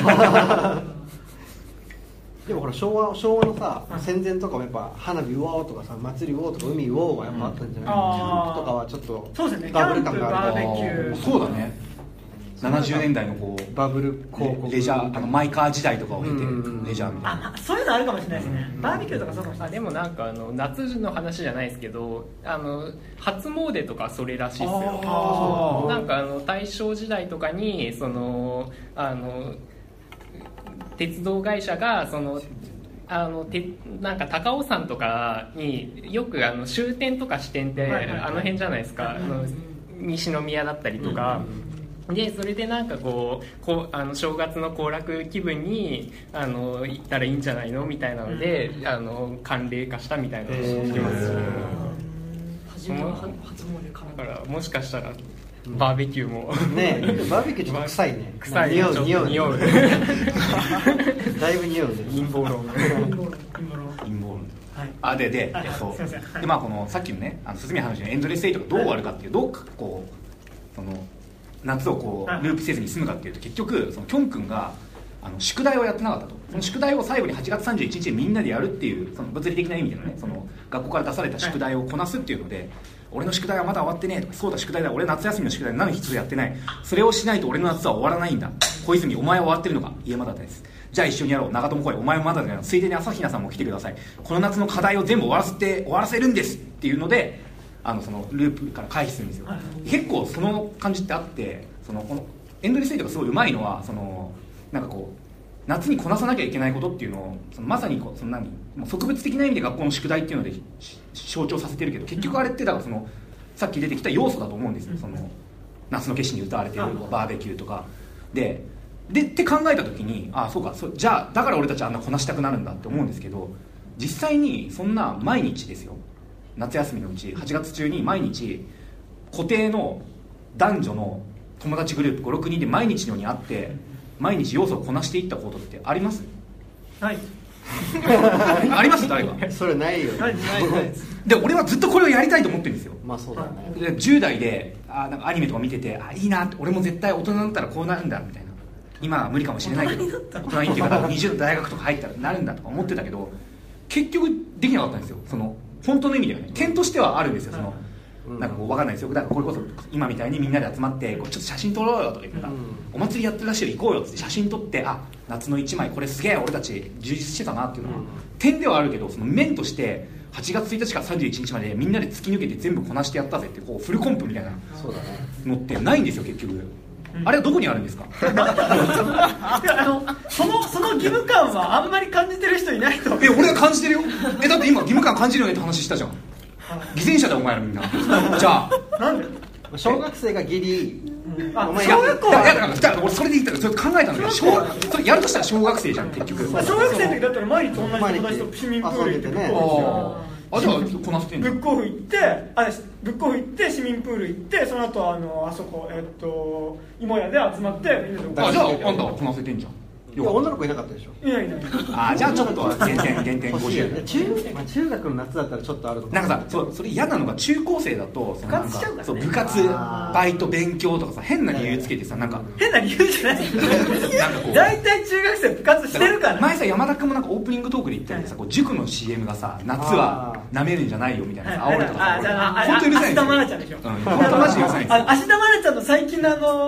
でもほら昭和昭和のさ戦前とかもやっぱ花火うおーとかさ祭りうおーとか海うおーがやっぱあったんじゃない、うん、キャンプとかはちょっとそうですね。 バブル感がある。 キャンプバーベキュー。 そうだね。ななじゅうねんだいのこうバブル広告レジャーあのマイカー時代とかを経てうんレジャーみたいな。 あ、まあ、そういうのあるかもしれないですね。バーベキューとかそうかもしれない。 あでもなんかあの夏の話じゃないですけど、あの初詣とかそれらしいですよ。 あなんかあの大正時代とかにそのあの鉄道会社がそのあのてなんか高尾山とかによくあの終点とか支店ってあの辺じゃないですか。あの西宮だったりとか。でそれでなんかこうこうあの正月の行楽気分にあの行ったらいいんじゃないのみたいなので、うん、あの慣例化したみたいなのを聞きますし、 初めて初詣からだからもしかしたらバーベキューも、 うん、ねえバーベキューちょっと臭いね。 臭い。 匂う匂う匂う。 だいぶ匂うね。 陰謀論。 陰謀論。 陰謀論。 はい、 あでで、 はい、 そうすいません、はい、 でまあこのさっきのねあの進み話のエンドレスエイトがどう終わるかっていう、どうこうその夏をこうループせずに済むかっていうと、結局そのキョン君があの宿題をやってなかったと。その宿題を最後にはちがつさんじゅういちにちでみんなでやるっていうその物理的な意味でのね、その学校から出された宿題をこなすっていうので、はい、俺の宿題はまだ終わってねえとか、そうだ宿題だ俺夏休みの宿題何一つやってない、それをしないと俺の夏は終わらないんだ、小泉お前は終わってるのか、いえまだです、じゃあ一緒にやろう、長友来い、お前もまだだよ、ついでに朝比奈さんも来てください、この夏の課題を全部終わらせて終わらせるんですっていうので、あのそのループから回避するんですよ、はい、結構その感じってあって、そのこのエンドレスエイトがすごいうまいのは、そのなんかこう夏にこなさなきゃいけないことっていうのをそのまさにこうその何もう植物的な意味で学校の宿題っていうので象徴させてるけど、結局あれってだからそのさっき出てきた要素だと思うんですよ。その夏の決心に歌われてるバーベキューとかででって考えた時に、ああそうか、そうじゃあだから俺たちあんなこなしたくなるんだって思うんですけど、実際にそんな毎日ですよ、夏休みのうちはちがつ中に毎日固定の男女の友達グループごろくにんで毎日のように会って毎日要素をこなしていったことってあります？ はいあります？誰かそれないよ、ね、 ないないないですで俺はずっとこれをやりたいと思ってるんですよ。 まあそうだね。 でじゅう代であなんかアニメとか見てて、あいいなって、俺も絶対大人になったらこうなるんだみたいな、今は無理かもしれないけど大人にっていうかにじゅう代大学とか入ったらなるんだとか思ってたけど、結局できなかったんですよ。その本当の意味ではね、点としてはあるんですよ。そのなんかこう分かんないですよ。だからこれこそ今みたいにみんなで集まってこうちょっと写真撮ろうよとか言ったら、うん、お祭りやってるらしいよ行こうよって写真撮って、あ夏の一枚これすげえ俺たち充実してたなっていうのは、うん、点ではあるけど、その面としてはちがつついたちからさんじゅういちにちまでみんなで突き抜けて全部こなしてやったぜってこうフルコンプみたいなのってないんですよ結局。あれはどこにあるんですか？ あのそのその義務感はあんまり感じてる人いないと。 え俺は感じてるよ。えだって今義務感感じるよねって話したじゃん。偽善者だお前らみんな。じゃあなんで小学生がギリ、 うん、あお前小学校いやいやだから俺それで言ったらそれ考えたんだけど、小それやるとしたら小学生じゃん結局。 小学生の時だったら毎日同じ友達と市民プール行ってブックオフあじゃあこなせてんの。 ブックオフ行ってあブックオフ行って市民プール行って、その後あのあそこえっと芋屋で集まってみんなで。 あじゃああんたはこなせてんじゃん。 いや女の子いなかったでしょ。 いないいない。 あじゃあちょっと減点減点ごじゅう。 中, まあ、中学の夏だったらちょっとあるのかなんかさ、そそれ嫌なのが中高生だと部活しちゃうからね。 そう部活バイト勉強とかさ変な理由つけてさ、なんか変な理由じゃないなんかこう大体中学生部活してるから。 前さ山田君もなんかオープニングトークで言ったけどさ、こう塾の シーエム がさ夏は舐めるんじゃないよみたいなさ煽るとかさ、本当にうるさいんですよ。 芦田愛菜ちゃんでしょ。 本当マジでうるさいんですよ。 芦田愛菜ちゃんの最近のあの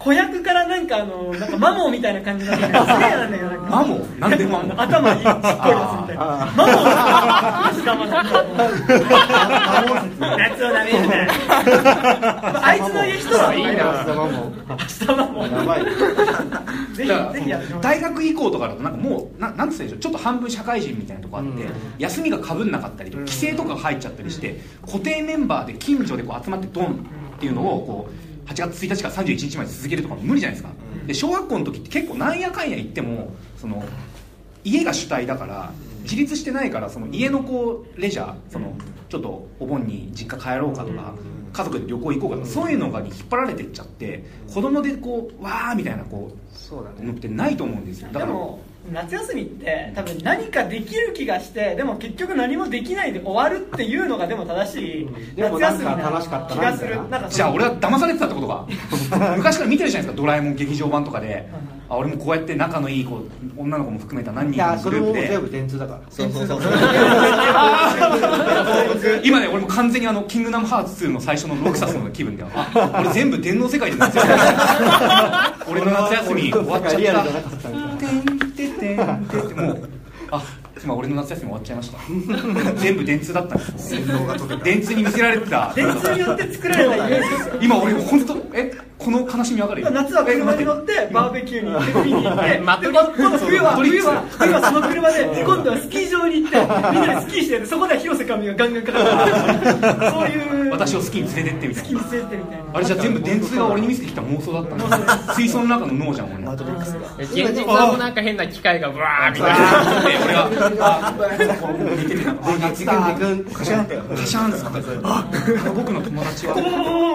子役からなんかあのなんかマモみたいな感じになってすげえなんだよ。 マモなんでマモ頭いいちっこいやつみたいなマモが夏をなめるなあいつの言う人はいいな明日マモやばいぜひぜひやって大学以降とかだとなんかもうななんつったでしょうちょっと半分社会人みたいなとこあって、うん、休みがかぶんなかったりとか規制とかが入っちゃったりして、うん、固定メンバーで近所でこう集まってドンっていうのをこうはちがつついたちからさんじゅういちにちまで続けるとかも無理じゃないですか。で小学校の時って結構なんやかんや言ってもその家が主体だから自立してないからその家のこうレジャーそのちょっとお盆に実家帰ろうかとか家族で旅行行こうかとかそういうのがに引っ張られてっちゃって子供でこうわーみたいなこうそうだねのってないと思うんですよ。だからでも夏休みって多分何かできる気がしてでも結局何もできないで終わるっていうのがでも正しい夏休みな気がする。 じゃあ俺は騙されてたってことか昔から見てるじゃないですかドラえもん劇場版とかであ俺もこうやって仲のいい子女の子も含めた何人かのグループでいやそれも全部電通だからそうそうそう今ね俺も完全にあのキングダムハーツツーの最初のロクサスの気分であ俺全部電脳世界で夏休み俺の夏休み終わっちゃったてんててんてってもうあ今俺の夏休み終わっちゃいました全部電通だったんです電通に見せられてた電通によって作られたイメージですよ今俺本当えこの悲しみ分かるよ夏は車に乗ってバーベキューに行って海に行ってで今度冬は冬は冬はその車で今度はスキー場に行ってみんなでスキーしてるそこで広瀬香美がガンガンかかってそういう私をスキーに連れてってみたいなスキーに連れてってみたいなあれじゃ全部電通が俺に見せてきた妄想だったんだ水槽の中の脳じゃん俺現実はもうなんか変な機械がブワーみたいな俺が似てるなカシャンカシャンってカシャンってあ僕の友達は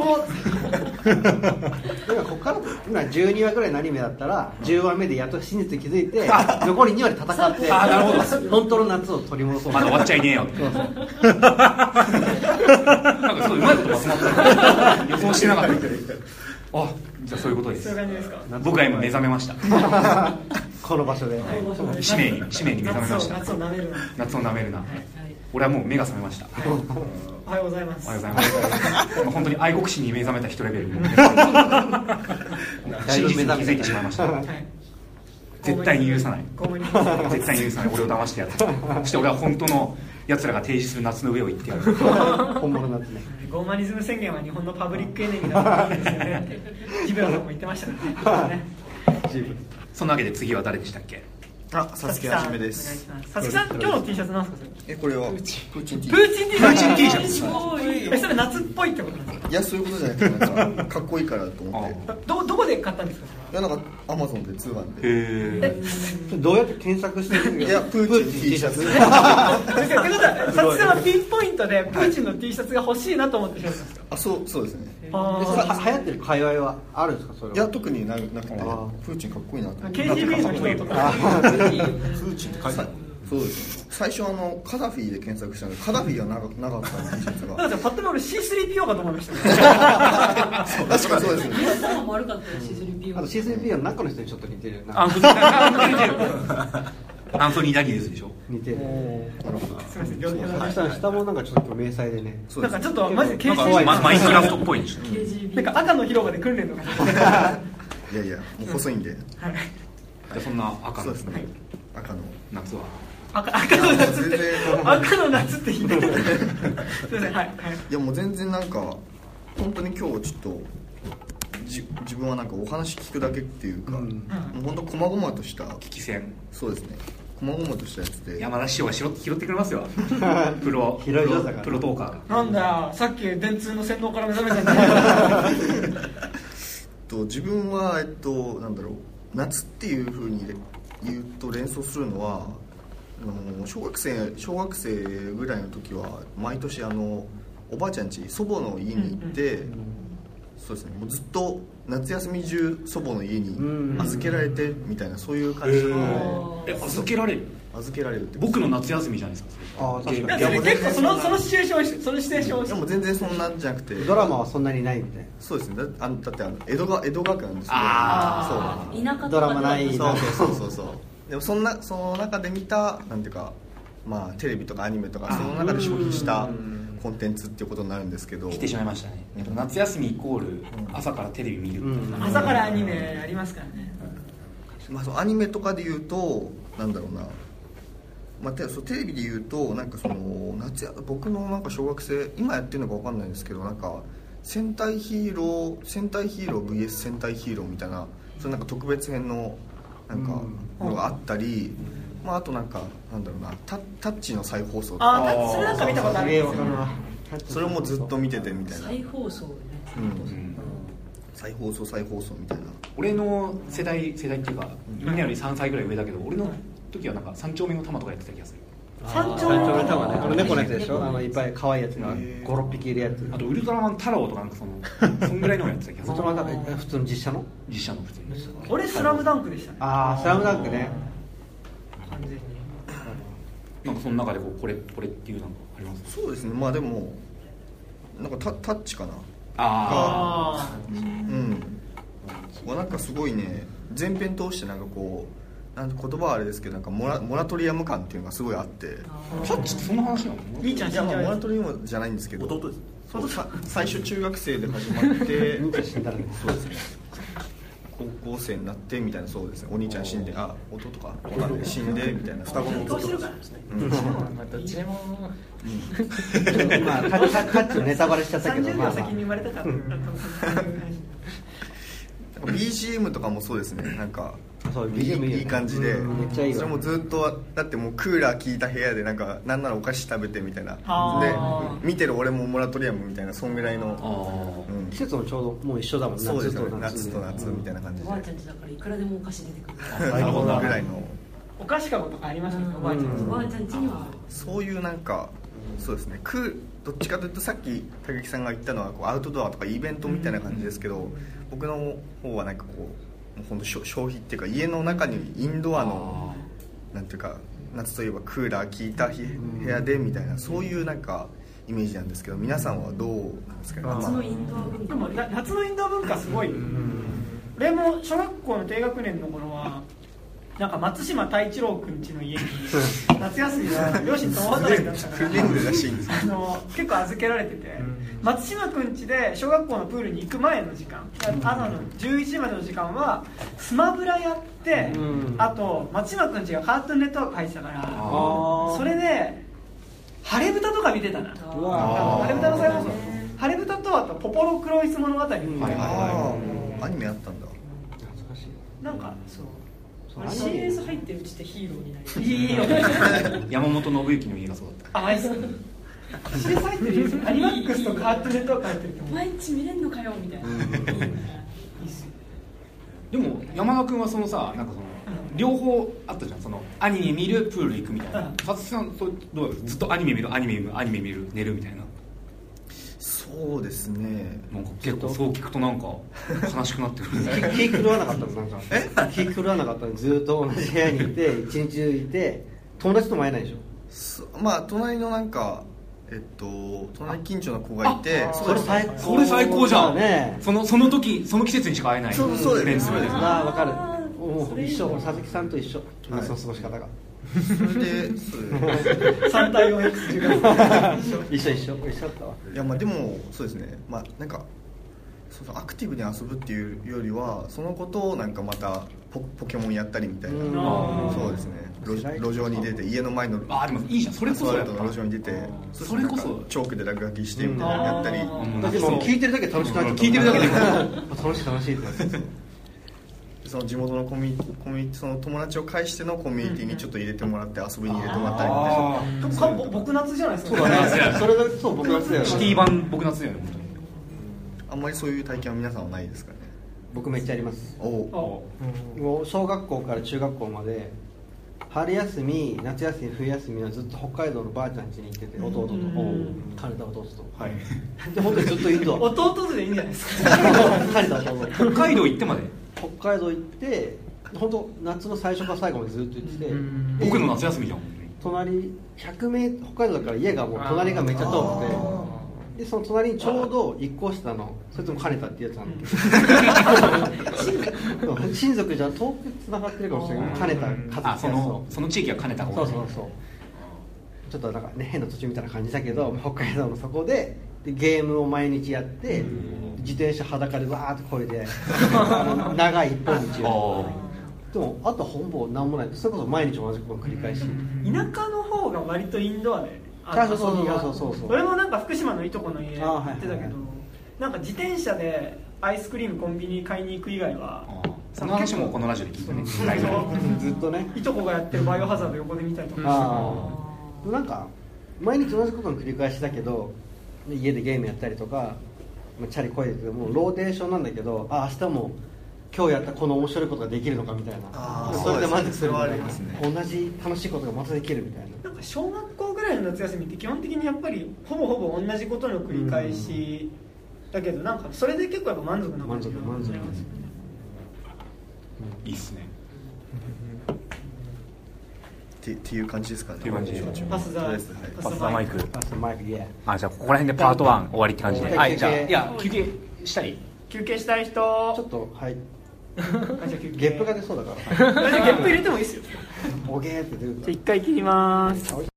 ここから今じゅうにわぐらいのアニメだったらじゅうわめでやっと真実に気づいて残りにわで戦ってあなるほど本当の夏を取り戻そうまだ終わっちゃいねえよなんかすごいうまいことまとまった予想してなかったあじゃあそういうことです。 そういう感じですか。 僕は今目覚めましたこの場所で使命に使命に目覚めました。 夏を舐めるな夏を舐めるな俺はもう目が覚めましたおはようございますおはようございます本当に愛国心に目覚めた人レベル真実に気づいてしまいました、はい、絶対に許さない絶対に許さない俺を騙してやるそして俺は本当の奴らが提示する夏の上を行ってやる本物の夏ねゴーマニズム宣言は日本のパブリックエネミーだったんですよねってジブラさんも言ってましたからねそんなわけで次は誰でしたっけ。 あ、さつきはじめです。 さつきさん、今日の T シャツなんですか。 え、これはプーチン T シャツ。 プーチン T シャツ。すごい。え、それ夏っぽいってことなんですか。 いや、そういうことじゃなくて、なんかかっこいいからと思って。 どどこで買ったんですか。 いや、なんかアマゾンで通販で。 へえ。どうやって検索してるんですか。 いや、プーチン T シャツ。 ってことは、さつきさんはピンポイントでプーチンの T シャツが欲しいなと思ってしまったんですか。 あ、そうそうですね。 ああ、流行ってる界隈はあるんですかそれは。 いや、特になくて、プーチンかっこいいなと。 ケージービー の人とか。 プーチンって書いてある。そうですね。最初あのカダフィで検索したのでカダフィがなかなかった T シャツが。 だからパッと見俺 シースリーピーオー かと思いましたね。 確かにそうですね。 頭悪かったよ シースリーピーオー。 あと シースリーピーオー の中の人にちょっと似てるな。 アンソニー・ダニエルズでしょ。 似てる。 すみません。下もなんかちょっと迷彩でね。 なんかちょっとマジでケージービーマインクラフトっぽいでしょ。 なんか赤の広場で訓練とか。 いやいや、もう細いんで。 はい。 じゃそんな赤の赤の夏は。 赤赤の夏って赤の夏ってひどい。すみませんはいはい。 いやもう全然なんか本当に今日ちょっとじ自分はなんかお話聞くだけっていうか、うん、もう本当細々とした聞き戦。 そうですね。細々としたやつで山田師匠が拾って拾ってくれますよ。プロプロプロトーカー。 なんだよさっき電通の洗脳から目覚めたんだよ。 と自分はえっとなんだろう夏っていう風に言うと連想するのはあの小学生小学生ぐらいの時は毎年あのおばあちゃん家祖母の家に行って、うんうん、そうですねもうずっと夏休み中祖母の家に預けられてみたいなそういう感じの、 えー、預けられる預けられるって僕の夏休みじゃないですか。 あ確かに。 いや結構そのそのシチュエーションそのシチュエーションでも全然そんなんじゃなくてドラマはそんなにないみたいな。 そうですね。だ, あだってあの江戸が江戸学なんですけどあそう田舎とかドラマないそうそうそうそうでもそんなその中で見たなんていうかまあテレビとかアニメとかその中で消費したコンテンツっていうことになるんですけど、 来てしまいましたね、やっぱ夏休みイコール朝からテレビ見る、 うん、朝からアニメありますからね、 まあ、そのアニメとかで言うとなんだろうな、まあ、てそうテレビで言うとなんかその夏や僕のなんか小学生今やってるのか分かんないんですけど、なんか戦隊ヒーロー戦隊ヒーロー ブイエス 戦隊ヒーローみたいな、それなんか特別編のなんかのがあったり、うん、まあ、あとなんかなんだろうな タ, タッチの再放送とか、 ああそれなんか見たことあるんですよ、 それもずっと見ててみたいな、 再放送ね、 うん、再放送再放送みたいな。 俺の世代世代っていうかみんなよりさんさいぐらい上だけど、俺の時はなんか三丁目の玉とかやってた気がする。 三丁目の玉ね、あの猫のやつでしょ、あのいっぱい可愛いやつがごろっぴきいるやつ。 あとウルトラマン太郎とかなんかそのそんぐらいのやってた気がする。 ウルトラマン太郎普通の実写の実写の普通に。 俺スラムダンクでしたね。 ああスラムダンクね。 完全に。 なんかその中でこうこれこれっていうなんかあります？ そうですね、まあでもなんか タ, タッチかな。 ああ。うん。なんかすごいね、全編通してなんかこう。なん言葉はあれですけどなんかモ ラ, モラトリアム感っていうのがすごいあって、 タッチってそんな話なの？ いいちゃんいや、まあ、モラトリアムじゃないんですけど、弟です。そう最初中学生で始まってそうですね、高校生になってみたいな、そうですね、お兄ちゃん死んで、あ弟か死んでみたいな、双子の弟ですね、うん、 まあどっちでも、 うん、まあタッチのネタバレしちゃったけど、 さんじゅうびょう先に生まれたから、うん、 ビージーエム とかもそうですね、なんかそうい い, いい感じで、 めっちゃいい。 それもずっとだってもうクーラー効いた部屋でなんかなんならお菓子食べてみたいなで見てる俺もモラトリアムみたいな、そんぐらいの、 うん、季節もちょうどもう一緒だもんね。 そうですね、夏と夏みたいな感じで、 おばあちゃんちだからいくらでもお菓子出てくるなるほどぐらいのお菓子かごとかありましたね、おばあちゃんち、 おばあちゃんちにはそういうなんかそうですね、クどっちかというとさっき武木さんが言ったのはこうアウトドアとかイベントみたいな感じですけど、僕の方はなんかこう本当消費っていうか家の中にインドアのなんていうか夏といえばクーラー効いた部屋でみたいな、そういうなんかイメージなんですけど、皆さんはどうなんですかね。 夏のインドア文化、 でも夏のインドア文化すごい、俺も小学校の低学年の頃はなんか松島太一郎くん家の家に夏休みは両親共働きだったからあの結構預けられてて、松島くん家で小学校のプールに行く前の時間、朝のじゅういちじまでの時間はスマブラやって、あと松島くん家がカートゥーンネットワーク入ってたから、それでハレブタとか見てたな。ハレブタの再放送、ハレブタとあとポポロクロイス物語、アニメあったんだ。 なんかそうシーエス 入ってるうちってヒーローになる。 いいよ山本信之の家がそうだった。 あ、あいつシーエス 入ってるいいですよ。アニマックスとカートゥーンネットワーク入ってるって毎日見れんのかよみたいな。いいっすよ。 でも山田君はそのさ、なんかその両方あったじゃん、そのアニメ見るプール行くみたいな。佐々木さんそれどうです？ずっとアニメ見るアニメ見るアニメ見る寝るみたいな。 そうですね、 なんか結構そう聞くとなんか悲しくなってくる気狂わなかったの？なんかえ気狂わなかったの？ずっと同じ部屋にいて一日中いて友達とも会えないでしょ。まあ隣のなんかえっと隣近所の子がいて、 それ最高、 それ最高じゃん、 ね、 そのその時その季節にしか会えない。 そうそうですね。 ああ分かる。もう一緒、佐々木さんと一緒、はい、その過ごし方が。 それでさん対よんエックス一緒一緒一緒だったわ。 いやまあでもそうですね、まあなんかそうそうアクティブに遊ぶっていうよりはそのことをなんかまた ポ, ポケモンやったりみたいな、そうですね、路, 路上に出て家の前のあでもいいじゃん、それこそやっ路上に出てそれこそチョークで落書きしてみたいなやったり、 だってもう聞いてるだけ楽しくなっちゃった。 聞いてるだけで楽しい楽しいってなってその地元のコミコミその友達を介してのコミュニティにちょっと入れてもらって遊びに入れてもらったりみたいな。 僕夏じゃないですか。 そうだね。それがそう僕夏だよね。 シティ版僕夏だよね。 あんまりそういう体験は皆さんはないですかね。 僕めっちゃあります。 おお。 もう小学校から中学校まで春休み夏休み冬休みはずっと北海道のばあちゃん家に行ってて、弟と金田弟と、はいで本当にずっとインドア。 弟でいいんじゃないですか。 金田弟。 北海道行ってまで。 北海道行って本当夏の最初から最後までずっと行ってて、 僕の夏休みじゃん。 隣ひゃくメートル北海道だから家がもう隣がめっちゃ遠くて、でその隣にちょうど一個下のそれとも金田ってやつなんだけど親族じゃ遠くつながってるかもしれない。金田和樹、 あそのその地域は金田。 そうそうそうちょっとなんか、ね、変な土地みたいな感じだけど、北海道のそこで、でゲームを毎日やって、自転車裸でわーってこいであの長い一本道をでもあと本坊なんもない、それこそ毎日同じことを繰り返し、 田舎の方が割とインドアであそうそうそうそうそう。 俺もなんか福島のいとこの家行ってたけど、 はいはいはい、 なんか自転車でアイスクリームコンビニ買いに行く以外はその話もこのラジオで聞いてねずっとねいとこがやってるバイオハザード横で見たりとかして、 あなんか毎日同じことの繰り返しだけど家でゲームやったりとかチャリこいでてもうローテーションなんだけど、あ明日も今日やったこの面白いことができるのかみたいな、それで満足するみたいな、ね、同じ楽しいことがまたできるみたいな。 なんか小学校ぐらいの夏休みって基本的にやっぱりほぼほぼ同じことの繰り返しだけど、なんかそれで結構やっぱ満足な感じが満足満足いいっすねってっていう感じですかね。 っていう感じでパスザパスザマイクパスザマイク、いやあじゃあここら辺でパートワン終わりって感じで、はい、じゃあいや休憩したい休憩したい人ちょっとはいあじゃあ休憩ゲップが出そうだからゲップ入れてもいいっすよおげーって出るからじゃあ一回切ります。